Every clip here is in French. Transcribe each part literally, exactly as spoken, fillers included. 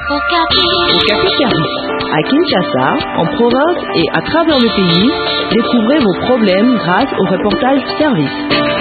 Okapi Service. À Kinshasa, en province et à travers le pays, découvrez vos problèmes grâce au reportage service.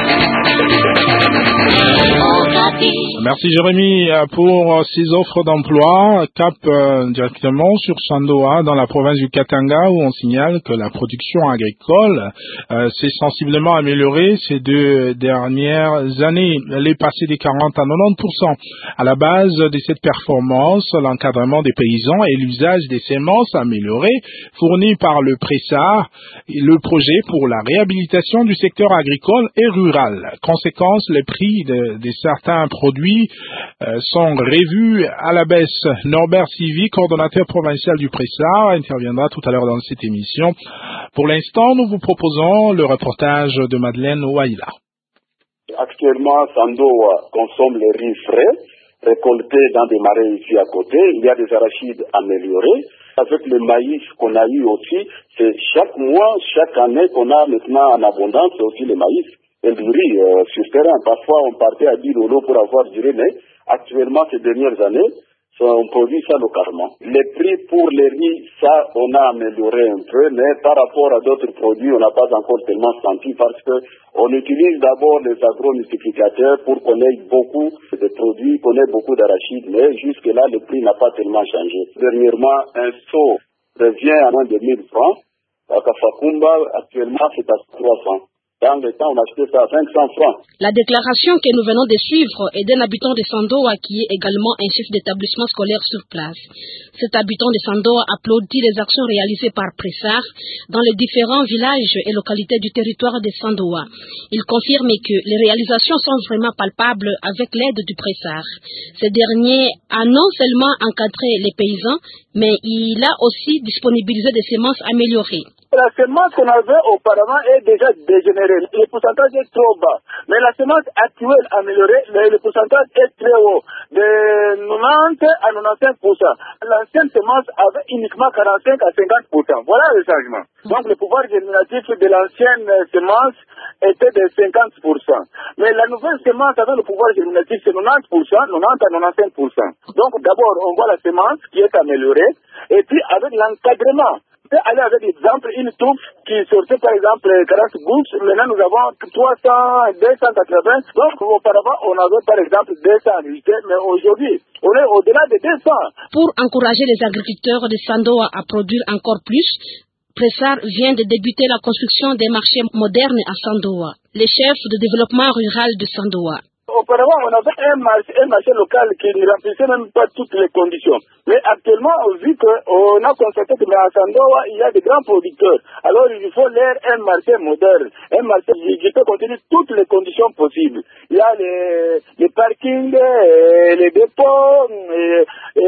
Merci Jérémy pour ces offres d'emploi. Cap euh, directement sur Sandoa dans la province du Katanga où on signale que la production agricole euh, s'est sensiblement améliorée ces deux dernières années. Elle est passée des quarante à quatre-vingt-dix pour cent. À la base de cette performance, l'encadrement des paysans et l'usage des semences améliorées fournies par le Pressar, le projet pour la réhabilitation du secteur agricole et rural. Conséquence, les prix de, de certains produits euh, sont revus à la baisse. Norbert Sivi, coordonnateur provincial du Pressar, interviendra tout à l'heure dans cette émission. Pour l'instant, nous vous proposons le reportage de Madeleine Ouaïla. Actuellement, Sandoa consomme les riz frais, récoltés dans des marais ici à côté. Il y a des arachides améliorés. Avec le maïs qu'on a eu aussi, c'est chaque mois, chaque année qu'on a maintenant en abondance, c'est aussi le maïs. Et du riz euh, sur terrain. Parfois, on partait à dix euros pour avoir du riz, mais actuellement, ces dernières années, on produit ça localement. Les prix pour les riz, ça, on a amélioré un peu, mais par rapport à d'autres produits, on n'a pas encore tellement senti parce que on utilise d'abord les agro-multiplicateurs pour qu'on ait beaucoup de produits, qu'on ait beaucoup d'arachides, mais jusque-là, le prix n'a pas tellement changé. Dernièrement, un seau revient à moins de mille francs. À Kafakumba, actuellement, c'est à trois cents. Dans le temps, on achetait ça à cinq cents francs. La déclaration que nous venons de suivre est d'un habitant de Sandoa qui est également un chef d'établissement scolaire sur place. Cet habitant de Sandoa applaudit les actions réalisées par Pressar dans les différents villages et localités du territoire de Sandoa. Il confirme que les réalisations sont vraiment palpables avec l'aide du Pressar. Ce dernier a non seulement encadré les paysans, mais il a aussi disponibilisé des semences améliorées. La semence qu'on avait auparavant est déjà dégénérée. Le pourcentage est trop bas. Mais la semence actuelle améliorée, le pourcentage est très haut. De quatre-vingt-dix à quatre-vingt-quinze pour cent. L'ancienne semence avait uniquement quarante-cinq à cinquante pour cent. Voilà le changement. Donc le pouvoir germinatif de l'ancienne semence était de cinquante pour cent. Mais la nouvelle semence avec le pouvoir germinatif c'est quatre-vingt-dix pour cent, quatre-vingt-dix à quatre-vingt-quinze pour cent. Donc d'abord on voit la semence qui est améliorée et puis avec l'encadrement. Aller avec l'exemple, une touffe qui sortait par exemple quarante gousses, maintenant nous avons trois cents, deux cent quatre-vingts, donc auparavant on avait par exemple deux cents unités, mais aujourd'hui on est au-delà de deux cents. Pour encourager les agriculteurs de Sandoa à produire encore plus, Pressar vient de débuter la construction des marchés modernes à Sandoa, les chefs de développement rural de Sandoa. Auparavant, on avait un marché, un marché local qui ne remplissait même pas toutes les conditions. Mais actuellement, vu qu'on a constaté que à Sandoa, il y a des grands producteurs. Alors, il faut leur un marché moderne, un marché qui peut contenir toutes les conditions possibles. Il y a les, les parkings, les dépôts, et,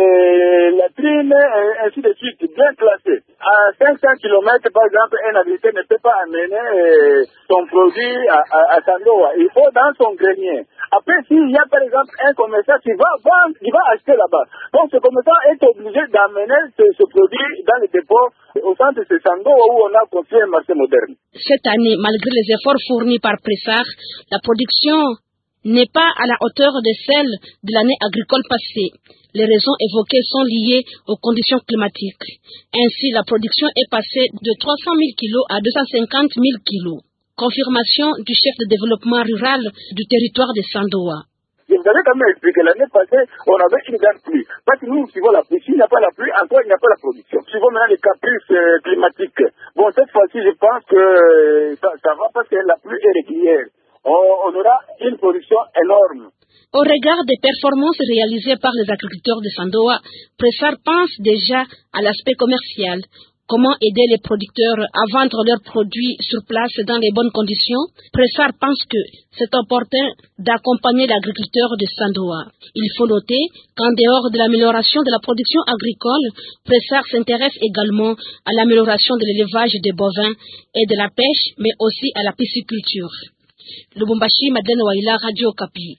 et la trine, et ainsi de suite, bien classés. À cinq cents kilomètres, par exemple, un agriculteur ne peut pas amener son produit à, à, à Sandoa. Il faut dans son grenier. Après, s'il y a par exemple un commerçant qui va vendre, qui va acheter là-bas. Donc ce commerçant est obligé d'amener ce, ce produit dans le dépôt au centre de Sandoa où on a construit un marché moderne. Cette année, malgré les efforts fournis par Pressar, la production n'est pas à la hauteur de celle de l'année agricole passée. Les raisons évoquées sont liées aux conditions climatiques. Ainsi, la production est passée de trois cent mille kilos à deux cent cinquante mille kilos. Confirmation du chef de développement rural du territoire de Sandoa. Je vous avais quand même expliqué, l'année passée, on avait une grande pluie. Parce que nous, nous suivons la pluie. S'il n'y a pas la pluie, encore il n'y a pas la production. Suivons maintenant les caprices euh, climatiques. Bon, cette fois-ci, je pense que euh, ça, ça va parce que la pluie est régulière. On, on aura une production énorme. Au regard des performances réalisées par les agriculteurs de Sandoa, Pressar pense déjà à l'aspect commercial. Comment aider les producteurs à vendre leurs produits sur place dans les bonnes conditions? Pressar pense que c'est opportun d'accompagner l'agriculteur de Sandoa. Il faut noter qu'en dehors de l'amélioration de la production agricole, Pressar s'intéresse également à l'amélioration de l'élevage des bovins et de la pêche, mais aussi à la pisciculture. Lubumbashi, Madeleine Ouaïla, Radio Okapi.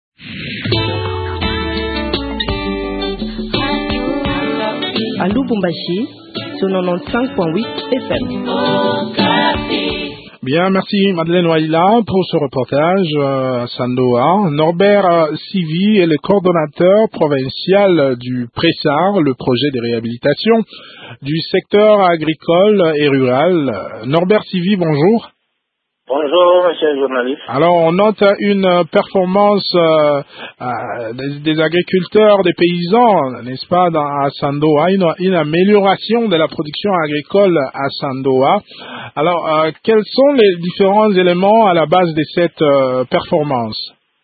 À Lubumbashi, sur quatre-vingt-quinze point huit F M. Bien, merci Madeleine Waila pour ce reportage euh, à Sandoa. Norbert euh, Sivi est le coordonnateur provincial du PRESAR, le projet de réhabilitation du secteur agricole et rural. Norbert Sivi, bonjour. Bonjour, monsieur le journaliste. Alors, on note une performance euh, euh, des, des agriculteurs, des paysans, n'est-ce pas, dans, à Sandoa, une, une amélioration de la production agricole à Sandoa. Alors, euh, quels sont les différents éléments à la base de cette euh, performance?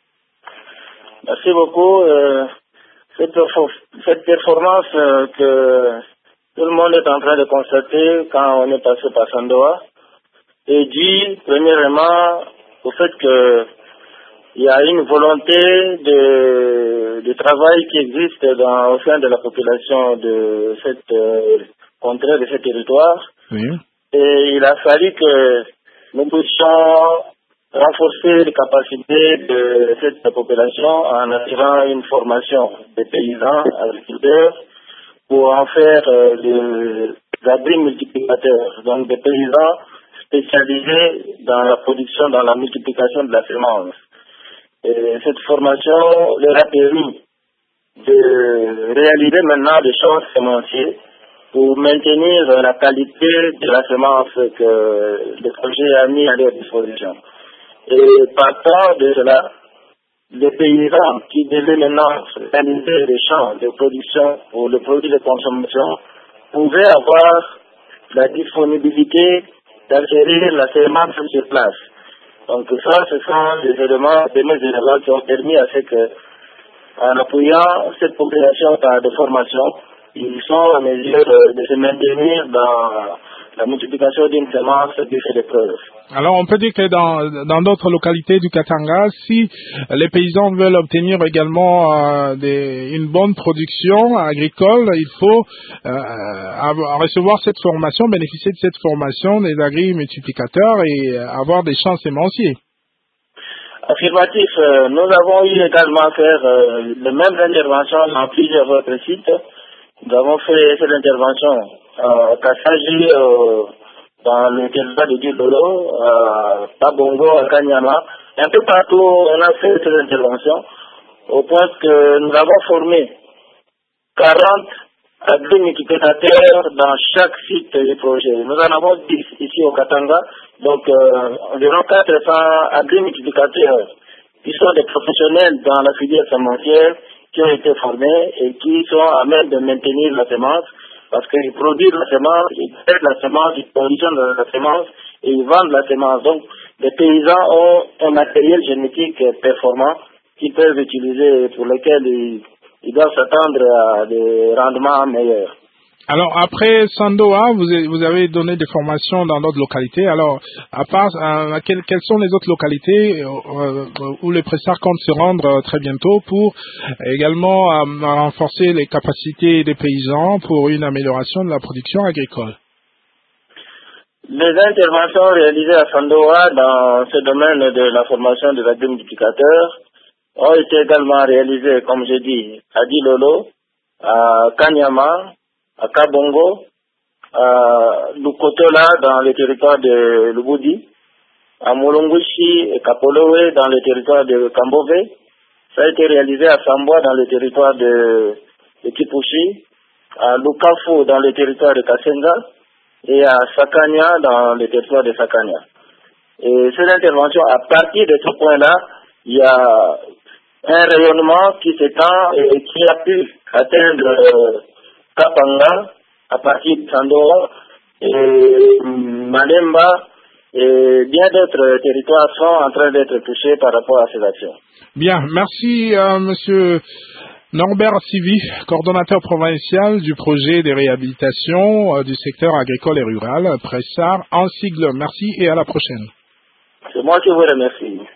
Merci beaucoup. Euh, cette, cette performance euh, que tout le monde est en train de constater quand on est passé par Sandoa, est dû premièrement au fait que il y a une volonté de, de travail qui existe dans, au sein de la population de cette euh, contrée, de ce territoire. Oui. Et il a fallu que nous puissions renforcer les capacités de cette population en assurant une formation des paysans, agriculteurs, pour en faire euh, des agri-multiplicateurs, donc des paysans spécialisés dans la production, dans la multiplication de la semence. Et cette formation leur a permis de réaliser maintenant des champs semenciers pour maintenir la qualité de la semence que le projet a mis à leur disposition. Et partant de cela, les paysans qui devaient maintenant réaliser des champs de production pour le produit de consommation pouvaient avoir la disponibilité d'acquérir la semence sur place. Donc ça, ce sont des éléments, des éléments qui ont permis à ce que, en appuyant cette population par des formations, ils sont en mesure de se maintenir dans la multiplication d'une semence qui fait des preuves. Alors, on peut dire que dans dans d'autres localités du Katanga, si les paysans veulent obtenir également euh, des, une bonne production agricole, il faut euh, avoir, recevoir cette formation, bénéficier de cette formation des agri-multiplicateurs et avoir des champs sémenciers. Affirmatif. Euh, nous avons eu également à faire euh, les mêmes interventions dans plusieurs autres sites. Nous avons fait cette intervention à Kassaji, euh, dans le territoire de Djilolo, à Tabongo, à Kanyama. Un peu partout, on a fait cette intervention, au point que nous avons formé quarante agri-multiplicateurs dans chaque site du projet. Nous en avons dix ici au Katanga, donc euh, environ quatre cents agri-multiplicateurs qui sont des professionnels dans la filière semencière, qui ont été formés et qui sont à même de maintenir la semence, parce qu'ils produisent la semence, ils traitent la semence, ils conditionnent la semence et ils vendent la semence. Donc, les paysans ont un matériel génétique performant qu'ils peuvent utiliser, pour lequel ils, ils doivent s'attendre à des rendements meilleurs. Alors, après Sandoa, vous avez, vous avez donné des formations dans d'autres localités. Alors, à part, euh, quelles, quelles sont les autres localités euh, où les PRESAR comptent se rendre très bientôt pour également euh, renforcer les capacités des paysans pour une amélioration de la production agricole? Les interventions réalisées à Sandoa dans ce domaine de la formation des agri-multiplicateurs ont été également réalisées, comme j'ai dit, à Djilolo, à Kanyama, à Kabongo, à Lukotola dans le territoire de Lubudi, à Molongushi et Kapolowe dans le territoire de Kambove. Ça a été réalisé à Samboa dans le territoire de, de Kipushi, à Lukafu dans le territoire de Kasenga et à Sakanya dans le territoire de Sakanya. Et cette intervention, à partir de ce point-là, il y a un rayonnement qui s'étend et qui a pu atteindre euh, Kapanga, à partir de Sandoa, et Malemba, et bien d'autres territoires sont en train d'être touchés par rapport à ces actions. Bien, merci euh, Monsieur Norbert Sivi, coordonnateur provincial du projet de réhabilitation euh, du secteur agricole et rural, PRESAR, en sigle. Merci et à la prochaine. C'est moi qui vous remercie.